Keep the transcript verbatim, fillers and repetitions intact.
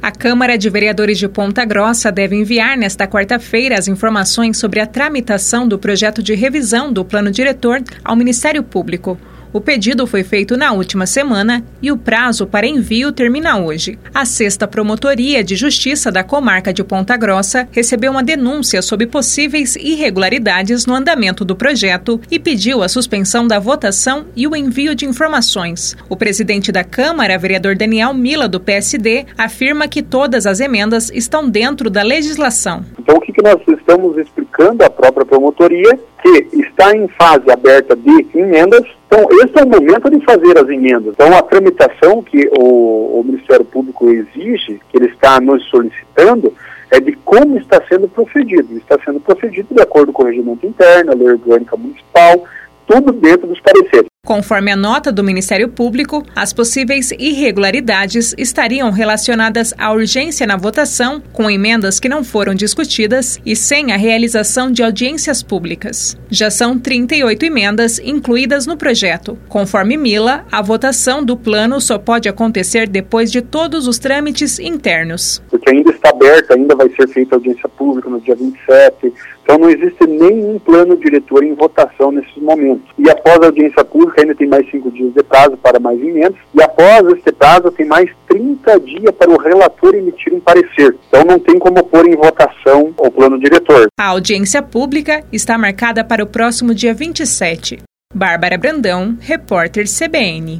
A Câmara de Vereadores de Ponta Grossa deve enviar nesta quarta-feira as informações sobre a tramitação do projeto de revisão do Plano Diretor ao Ministério Público. O pedido foi feito na última semana e o prazo para envio termina hoje. A sexta Promotoria de Justiça da Comarca de Ponta Grossa recebeu uma denúncia sobre possíveis irregularidades no andamento do projeto e pediu a suspensão da votação e o envio de informações. O presidente da Câmara, vereador Daniel Mila, do P S D, afirma que todas as emendas estão dentro da legislação. Então, o que que nós estamos explicando à própria promotoria? Que está em fase aberta de emendas. Então, esse é o momento de fazer as emendas. Então, a tramitação que o, o Ministério Público exige, que ele está nos solicitando, é de como está sendo procedido. Está sendo procedido de acordo com o regimento interno, a lei orgânica municipal, tudo dentro dos pareceres. Conforme a nota do Ministério Público, as possíveis irregularidades estariam relacionadas à urgência na votação, com emendas que não foram discutidas e sem a realização de audiências públicas. Já são trinta e oito emendas incluídas no projeto. Conforme Mila, a votação do plano só pode acontecer depois de todos os trâmites internos. Porque ainda está aberta, ainda vai ser feita audiência pública no dia vinte e sete, então não existe nenhum plano diretor em votação nesses momentos. E após a audiência pública ainda tem mais cinco dias de prazo para mais emendas, e após este prazo tem mais trinta dias para o relator emitir um parecer. Então não tem como pôr em votação o plano diretor. A audiência pública está marcada para o próximo dia vinte e sete. Bárbara Brandão, repórter C B N.